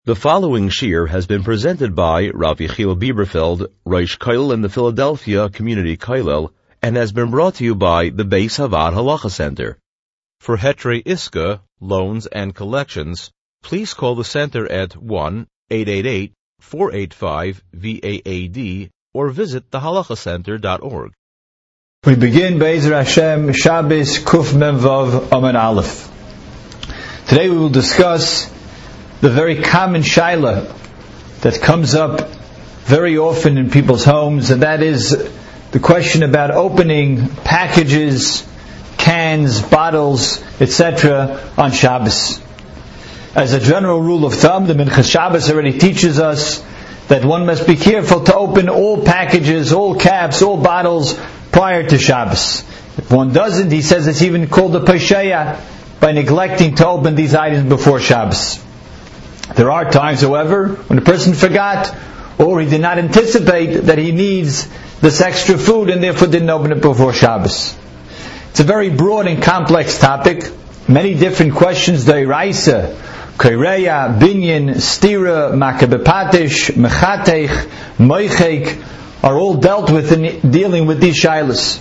The following shir has been presented by Rav Yechiel Bieberfeld, Rosh Kollel in the Philadelphia Community Kollel, and has been brought to you by the Beis Havad Halacha Center. For Hetrei Iska, loans and collections, please call the center at 1-888-485-VAAD or visit thehalachacenter.org. We begin Be'ezer Hashem Shabbos Kuf Mem Vav Amud Aleph. Today we will discuss the very common shaila that comes up very often in people's homes, and that is the question about opening packages, cans, bottles, etc. on Shabbos. As a general rule of thumb, the Minchas Shabbos already teaches us that one must be careful to open all packages, all caps, all bottles prior to Shabbos. If one doesn't, he says it's even called a pesheya by neglecting to open these items before Shabbos. There are times, however, when a person forgot or he did not anticipate that he needs this extra food and therefore didn't open it before Shabbos. It's a very broad and complex topic. Many different questions, Deiraisa, Kaireya, Binyan, Stira, Makabepatish, Mechatech, Moichek, are all dealt with in dealing with these shailas.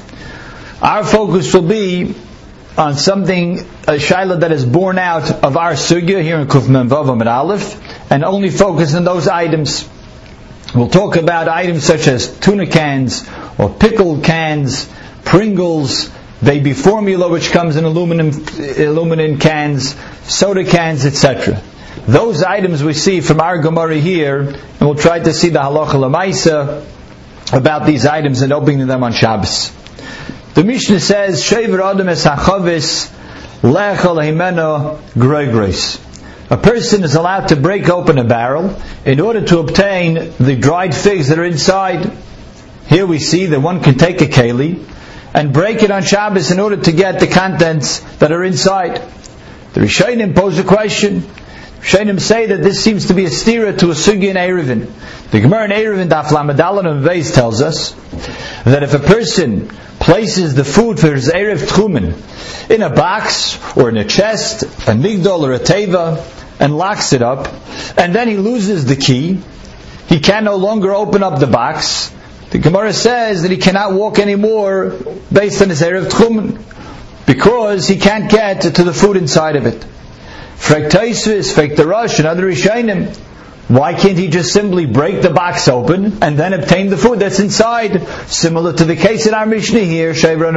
Our focus will be on something, a shaila that is born out of our sugya here in Kuf Mem Vav Amud Aleph, and only focus on those items. We'll talk about items such as tuna cans, or pickled cans, Pringles, baby formula which comes in aluminum cans, soda cans, etc. Those items we see from our Gemara here, and we'll try to see the halacha l'maisa about these items and opening them on Shabbos. The Mishnah says, Shever Adam es hachavis lechal himeno groigros. A person is allowed to break open a barrel in order to obtain the dried figs that are inside. Here we see that one can take a keli and break it on Shabbos in order to get the contents that are inside. The Rishonim pose a question. Rishonim say that this seems to be a stira to a sugya in Eruvin. The Gemara in Eruvin Daf Lamed Aleph and Beis tells us that if a person places the food for his Erev Tchumen in a box or in a chest, a migdol or a teva, and locks it up, and then he loses the key, he can no longer open up the box. The Gemara says that he cannot walk anymore based on his Erev Tchumen, because he can't get to the food inside of it. Frek Taisvis, Frek Darash, and other Rishonim, why can't he just simply break the box open and then obtain the food that's inside? Similar to the case in our Mishnah here,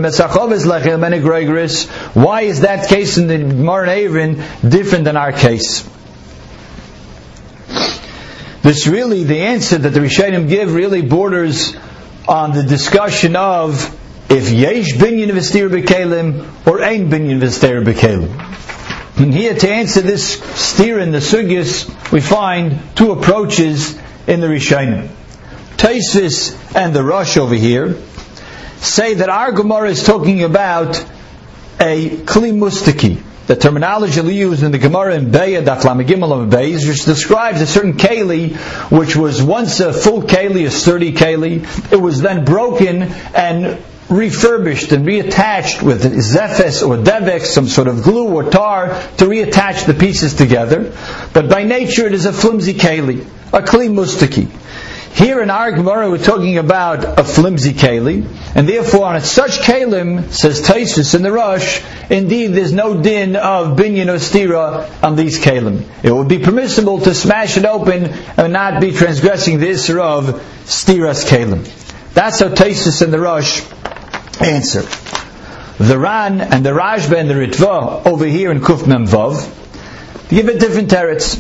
why is that case in the Gemara in Eruvin different than our case? This really, the answer that the Rishonim give really borders on the discussion of if yesh binyan v'stira b'kelim or ein binyan v'stira b'kelim. And here to answer this steer in the sugyas, we find two approaches in the Rishonim. Tosfos and the Rosh over here say that our Gemara is talking about a kli mustaki. The terminology used in the Gemara in Beya, Daf Lamed Gimel of Beis, which describes a certain keli, which was once a full keli, a sturdy keli. It was then broken and refurbished and reattached with zephes or devek, some sort of glue or tar, to reattach the pieces together. But by nature it is a flimsy keli, a kli mustaki. Here in our Gemara we're talking about a flimsy keli, and therefore on such kelim, says Tosfos in the Rosh, indeed there's no din of binyan or stira on these kelim. It would be permissible to smash it open and not be transgressing the issur of stiras kelim. That's how Tosfos and the Rosh answer. The Ran and the Rashba and the Ritva over here in Kuf Mem Vav give it different teretz.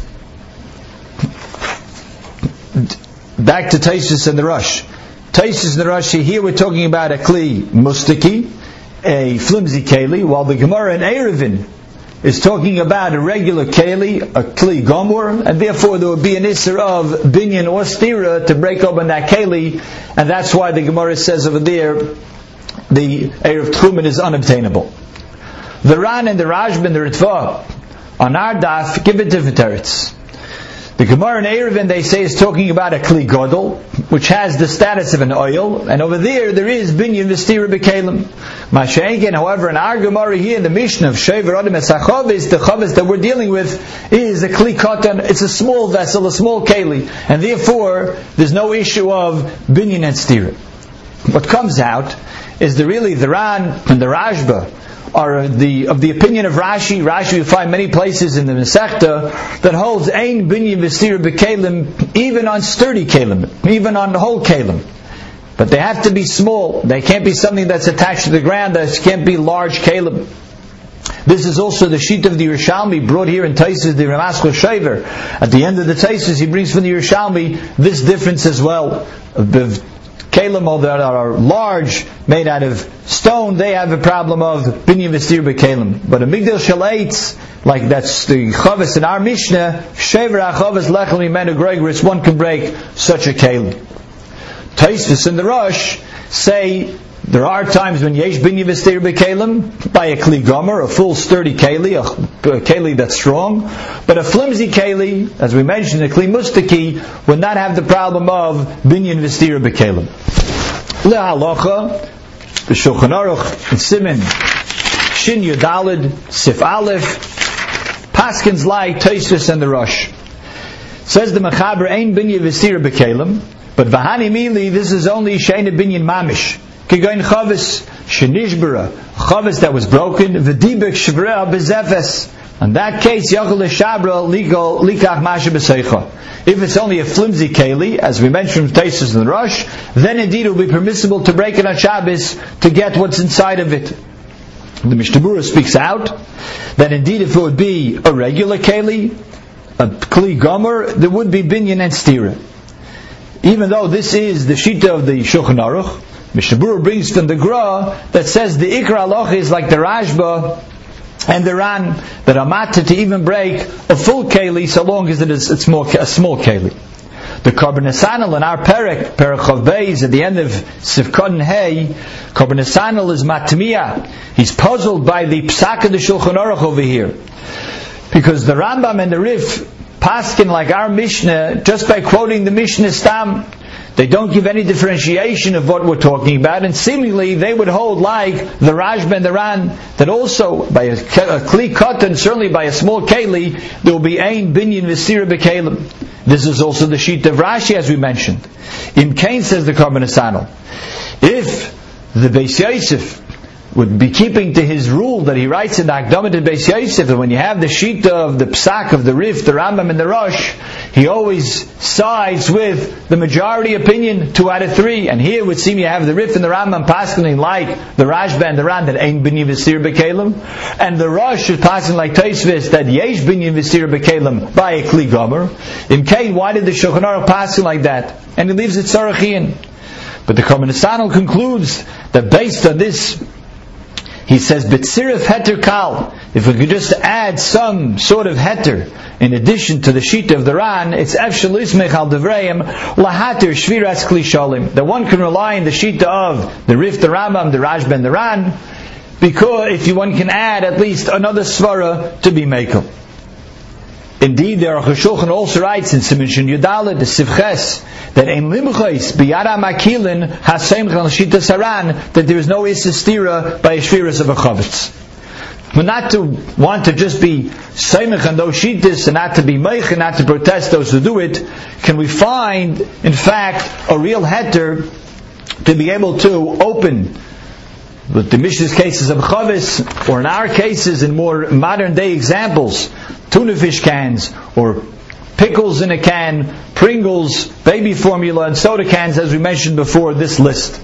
Back to Tosfos and the Rosh. Tosfos and the Rosh, here we're talking about a kli mustaki, a flimsy keli, while the Gemara in Eruvin is talking about a regular keli, a kli gomor, and therefore there would be an issur of binyan or stira to break open that keli, and that's why the Gemara says over there the Erev Tchumen is unobtainable. The Ran and the Rashba and the Ritva on our daf give it different teretz. The Gemara in Eruvin, they say, is talking about a Kli Godel, which has the status of an oil, and over there is Binyan V'Stira B'Kelim. Masha'enken, however, in our Gemara here in the Mishnah of Shever Adam Es HaChavis, the Chavis that we're dealing with is a Kli Kotan. It's a small vessel, a small Keli, and therefore there's no issue of Binyan and Stira. What comes out is the Ran and the Rashba are of the opinion of Rashi. Rashi you find many places in the Masechta that holds Ein Binyan V'Stira B'Kelim even on sturdy Kelim, even on the whole Kelim. But they have to be small. They can't be something that's attached to the ground. That can't be large Kelim. This is also the sheet of the Yerushalmi brought here in Taisus, the Ramaskal Shaver. At the end of the Taisus, he brings from the Yerushalmi this difference as well. The Kelim that are large, made out of stone, they have a problem of Binyan V'Stira B'Kelim. But a Migdal Shalaitz, like that's the Chavis in our Mishnah, Shever HaChavis Lechem Mimenu Gregoris, one can break such a Kelim. Taisvis and the Rosh say there are times when Yesh Binyan V'Stira B'Kelim by a Kli Gomer, a full sturdy Keli, a Keli that's strong, but a flimsy Keli, as we mentioned, a Kli Mustaki, would not have the problem of Binyan V'Stira B'Kelim. Le'halacha, the Shulchan Aruch in Siman Shin Yudalid Sif Aleph Paskins like Taisvis and the Rosh. Says the Mechaber Ein Binyan V'Stira B'Kelim, but Vahani Mili, this is only Sheina Binyan Mamish. Kigoin Chavis Shenishbara, Chavis that was broken, V'dibek Shvra B'Zefes. In that case, Yachal Shabra Likach Masha B'Seicha. If it's only a flimsy Keli, as we mentioned from Taisus and the Rosh, then indeed it will be permissible to break it on Shabbos to get what's inside of it. The Mishnah Berurah speaks out that indeed if it would be a regular Keli, a Kli Gomer, there would be Binyan and Stira. Even though this is the Shita of the Shulchan Aruch, Mishnah Berurah brings from the Gra that says the Ikra Halacha is like the Rashba and the Ran, that are matter to even break a full Keli so long as it's a small Keli. The Korban Nesanel in our Perek Chav Beis at the end of Sivkon Hey, Korban Nesanel is Matmiya. He's puzzled by the Psak of the Shulchan Aruch over here, because the Rambam and the Rif paskin like our Mishnah just by quoting the Mishnah Stam. They don't give any differentiation of what we're talking about, and seemingly they would hold like the Rashba and the Ran that also by a Kli Kotan, certainly by a small Keli, there will be Ein Binyan V'Stira B'Kelim. This is also the sheet of Rashi, as we mentioned. In Cain, says the Korban Nesanel, if the Beis Yosef would be keeping to his rule that he writes in the Akdamah to Beis Yosef, that when you have the sheet of the Psak of the Rif, the Rambam and the Rosh, he always sides with the majority opinion, 2 out of 3. And here it would seem you have the Rif and the Rambam passing like the Rashba and the Ran that Ein Binyan V'Stira B'Kelim, and the Rosh is passing like Tosfos that Yesh Binyan V'Stira B'Kelim by a Kli Gomer. In Cain, why did the Shulchan Aruch pass like that? And he leaves it Tzarachian. But the Korban Nesanel concludes that based on this, he says, B'tzirif heter kal. If we could just add some sort of heter in addition to the sheet of the Ran, it's efshel ismech al devreim lahater shviras kli shalim. That one can rely on the sheet of the Rif, the Rambam, the Rashba, and the Ran, because if one can add at least another svara to be makel. Indeed, the Aruch HaShulchan also writes in Siman Shin Yudalid, the Sivches, that in Limchais Biyara Makilin Hasem Chal Shita Saran, that there is no Isistira by a Shviras of a Chavetz. But not to want to just be Seimach on those Shitas and not to be Meich and not to protest those who do it, can we find, in fact, a real heter to be able to open with the Mishnah's cases of Chavis, or in our cases, in more modern day examples, tuna fish cans, or pickles in a can, Pringles, baby formula, and soda cans, as we mentioned before, this list.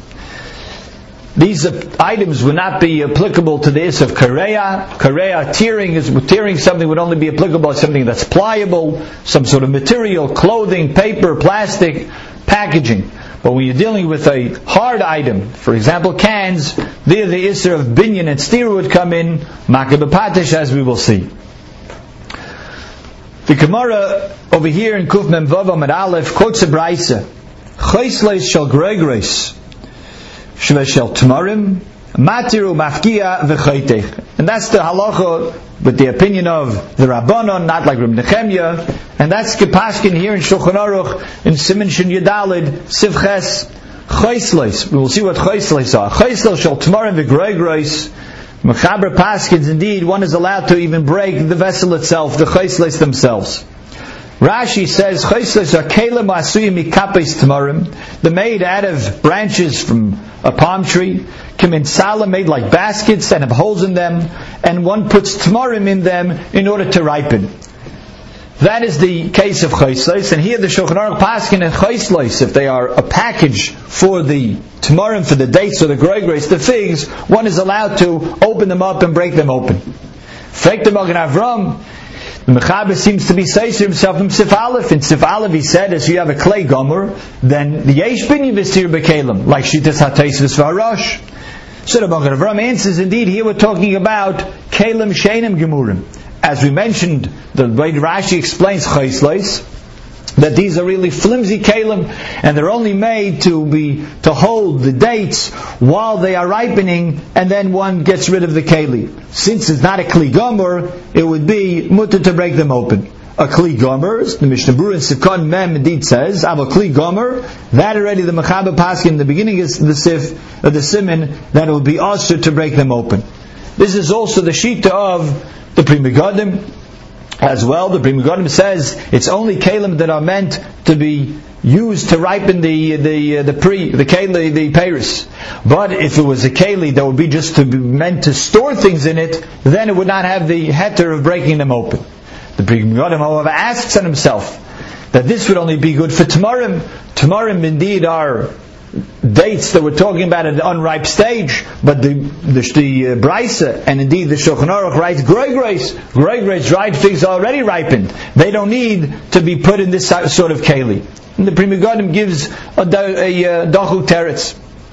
These items would not be applicable to the is of kareya. Kareya, tearing something would only be applicable to something that's pliable, some sort of material, clothing, paper, plastic, packaging. But when you're dealing with a hard item, for example cans, there the Isser of Binyan and Stira would come in, Makabapatish, as we will see. The Gemara over here in Kuf Mem Vav Amud Aleph quotes a Braisa, Chaisleis shel Gregreis, Shve shel Tamarim, Matiru mafkia v'chaytech. And that's the halacha with the opinion of the Rabbanon, not like Reb Nechemya. And that's Kepashkin here in Shulchan Aruch, in Siman Shin Yudalid, Sivches, Chaysleis. We will see what Chaysleis are. Chaysleis shall Tamarim v'Groigreis. Mechaber Paskins, indeed, one is allowed to even break the vessel itself, the Chaysleis themselves. Rashi says, Chaysleis are Kelim Asuyim Mikapes Tamarim, the made out of branches from a palm tree, Kiminsala, made like baskets that have holes in them, and one puts Tamarim in them in order to ripen. That is the case of Chaysleis, and here the Shulchan Aruch Paskin and Chaysleis, if they are a package for the Tamarim, for the dates or the Groigreis, the figs, one is allowed to open them up and break them open. Frek the Magen Avram, the Mechaber seems to be saying to himself in Sif Aleph. In Sif Aleph he said, as you have a clay gomer, then the Yesh Binyan V'Stir B'Kelim, like Shitas HaTeis V'Svarash. So the Magen Avram answers, indeed, here we're talking about Kelim Sheinim Gemurim. As we mentioned, the way Rashi explains Chaysleis, that these are really flimsy kelim, and they're only made to hold the dates while they are ripening, and then one gets rid of the keli. Since it's not a kli gomer, it would be mutter to break them open. A kli gomer, the Mishnah Berurah in Sikon Mem indeed says, "Av a kli gomer." That already the Mechaber Paskin in the beginning is the sif of the siman that it would be also to break them open. This is also the shita of the Pri Megadim as well. The Pri Megadim says it's only kelim that are meant to be used to ripen the peiros. But if it was a keli that would be just to be meant to store things in it, then it would not have the heter of breaking them open. The Pri Megadim, however, asks on himself that this would only be good for Tamarim. Tamarim indeed are dates that we're talking about at the unripe stage, but the Braisa and indeed the Shulchan Aruch writes Groigreis, dried figs are already ripened. They don't need to be put in this sort of keli. And the Pri Megadim gives a Dachuk Teretz.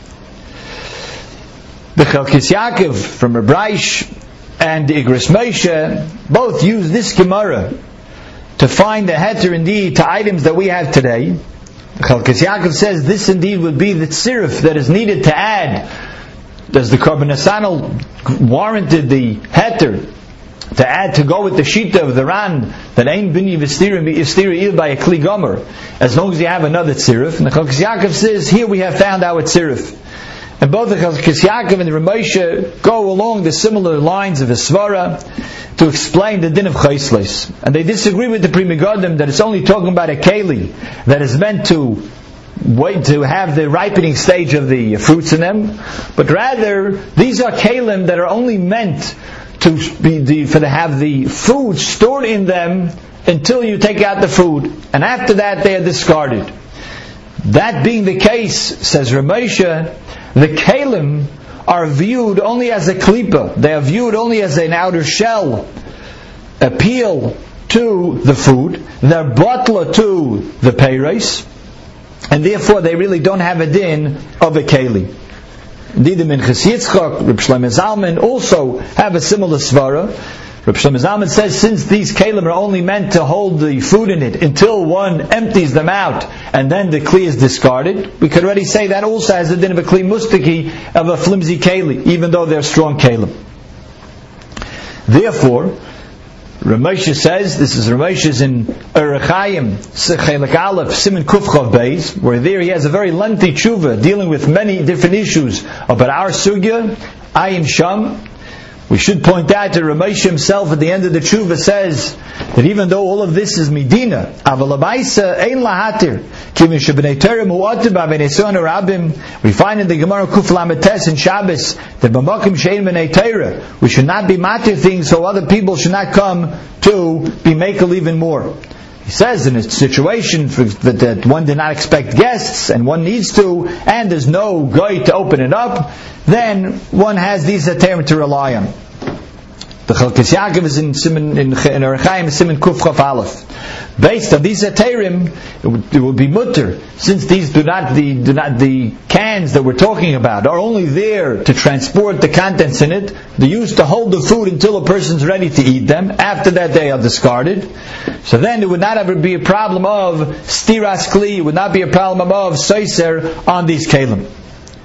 The Chelkis Yaakov from Rebraish and the Igros Moshe both use this Gemara to find the heter indeed to items that we have today. Chelkis Yaakov says this indeed would be the tziruf that is needed to add. Does the Korban Nesanel warranted the heter to add to go with the shita of the Ran that ain't binyan v'stira by a kli gomer, as long as you have another tziruf? And the Chelkis Yaakov says here we have found our tziruf. And both the Chelkis Yaakov and the Ramosha go along the similar lines of the Svara to explain the din of Chaysleis. And they disagree with the Pri Megadim that it's only talking about a keli that is meant to wait to have the ripening stage of the fruits in them, but rather these are kelim that are only meant to have the food stored in them until you take out the food, and after that they are discarded. That being the case, says Ramosha, the kelim are viewed only as a klipa. They are viewed only as an outer shell, a peel to the food. They're butler to the peiros, and therefore they really don't have a din of a keli. Indeed, the Minchas Yitzchak, Reb Shlomo Zalman also have a similar svara. Reb Shlomo Zalman says since these kelim are only meant to hold the food in it until one empties them out and then the kli is discarded, we could already say that also has the din of a kli mustaki, of a flimsy keli, even though they're strong kelim. Therefore, Ramosha says, this is Ramosha's in Erechayim, Chelik Aleph, Siman Kufchav Beis, where there he has a very lengthy tshuva dealing with many different issues about our sugya, Ayim Sham. We should point out that Ramosha himself at the end of the tshuva says that even though all of this is Medina, Aval Abaisa Ein Lahatir, Kimi Shebnei Torah Mu'atir B'Avnei Son Rabim, we find in the Gemara Kuf Lametes in Shabbos that B'Makim Shein B'nei Torah, we should not be matir things so other people should not come to be makel even more. He says in a situation that one did not expect guests and one needs to, and there's no guy to open it up, then one has these heterim to rely on. The Chelkis Yaakov is in Erechayim Siman Kuf Chaf Aleph. Based on these heterim, it would be mutter, since these do not the cans that we're talking about are only there to transport the contents in it. They're used to hold the food until a person's ready to eat them. After that, they are discarded. So then it would not ever be a problem of stiras kli. It would not be a problem of soiser on these kelim.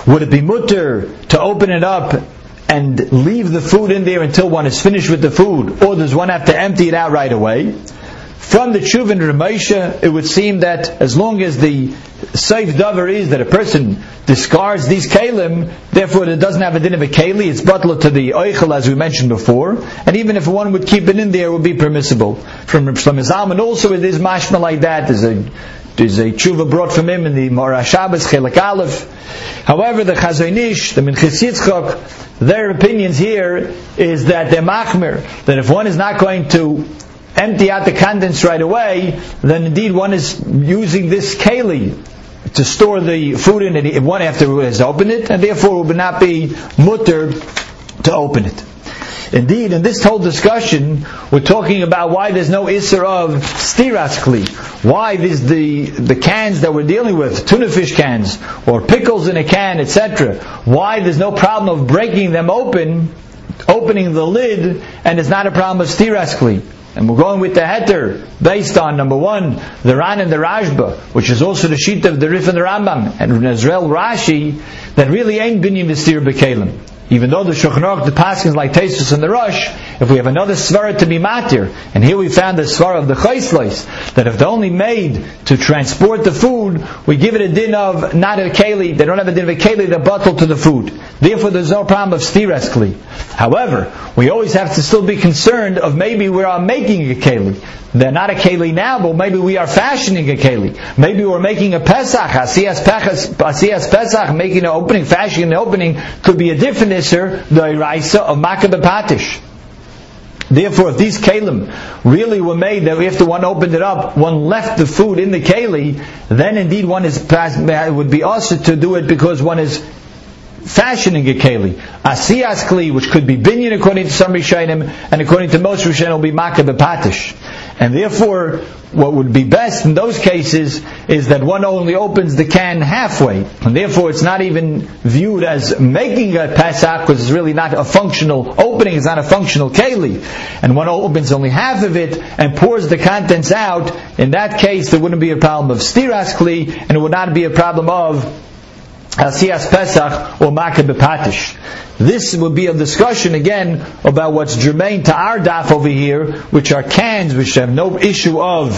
Would it be mutter to open it up and leave the food in there until one is finished with the food, or does one have to empty it out right away? From the Tshuva and Ramesha, it would seem that as long as the safe davar is that a person discards these kalim, therefore it doesn't have a din of a keli, it's butler to the oichel as we mentioned before, and even if one would keep it in there, it would be permissible. From Shlomo Zalman also it is mashma like that. There's a tshuva brought from him in the Morah Shabbos Chelek Aleph. However, the Chazon Ish, the Minchas Yitzchak, their opinions here is that they're machmir, that if one is not going to empty out the contents right away, then indeed one is using this keli to store the food in it one after it has opened it, and therefore it would not be mutter to open it. Indeed, in this whole discussion, we're talking about why there's no isser of stiras kli. Why the cans that we're dealing with, tuna fish cans, or pickles in a can, etc. Why there's no problem of breaking them opening the lid, and it's not a problem of stiras kli. And we're going with the heter based on, number one, the Ran and the Rashba, which is also the sheet of the Rif and the Rambam, and Israel Rashi, that really ain't binyan v'stir b'kelim. Even though the Shulchan Aruch, the Paschins like Taisus and the Rosh, if we have another svara to be matir, and here we found the svara of the Chaisleis, that if they're only made to transport the food, we give it a din of not a keli, they don't have a din of a keli, they're bottled to the food. Therefore there's no problem of stiras kli. However, we always have to still be concerned of maybe we are making a keli. They're not a keli now, but maybe we are fashioning a keli. Maybe we're making a Pesach, Asiyas Pesach, making an opening, fashioning an opening, could be a different isser, the Iraisa of Makkah B'Patish. Therefore, if these kalim really were made that after one opened it up, one left the food in the keli, then indeed one would be asked to do it because one is fashioning a keli. Asiyas kli, which could be binyan according to some Rishonim, and according to most Rishonim will be Makkah B'Patish. And therefore, what would be best in those cases is that one only opens the can halfway. And therefore it's not even viewed as making a Pesach, because it's really not a functional opening, it's not a functional keli. And one opens only half of it and pours the contents out. In that case, there wouldn't be a problem of stiras kli, and it would not be a problem of Asiyas Pesach or Makkah B'Patish. This will be a discussion again about what's germane to our daf over here, which are cans which have no issue of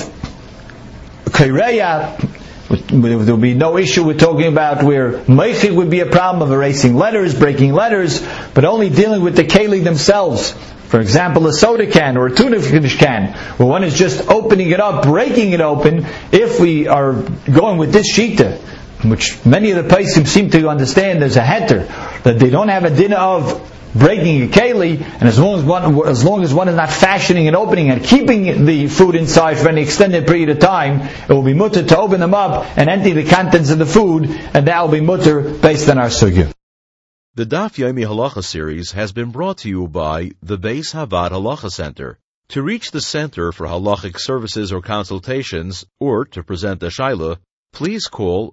kaireya. There will be no issue we're talking about where meichik would be a problem of erasing letters, breaking letters, but only dealing with the keli themselves. For example, a soda can or a tuna fish can, where one is just opening it up, breaking it open. If we are going with this shita, which many of the poskim seem to understand, there's a heter that they don't have a din of breaking a keli, and as long as one is not fashioning and opening and keeping the food inside for any extended period of time, it will be mutter to open them up and empty the contents of the food, and that will be mutter based on our sugya. The Daf Yomi Halacha series has been brought to you by the Beis Havad Halacha Center. To reach the Center for Halachic Services or Consultations, or to present a Shaila, please call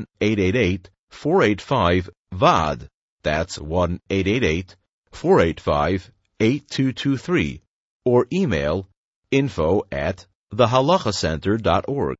1-888-485-VAD. That's 1-888-485-8223. Or email info@thehalachacenter.org.